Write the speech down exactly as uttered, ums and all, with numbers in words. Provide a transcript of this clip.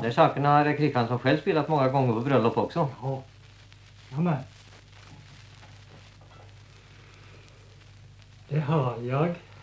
där sakerna har Kristiansson själv spelat många gånger på bröllop också. Ja, jamen. Det har jag.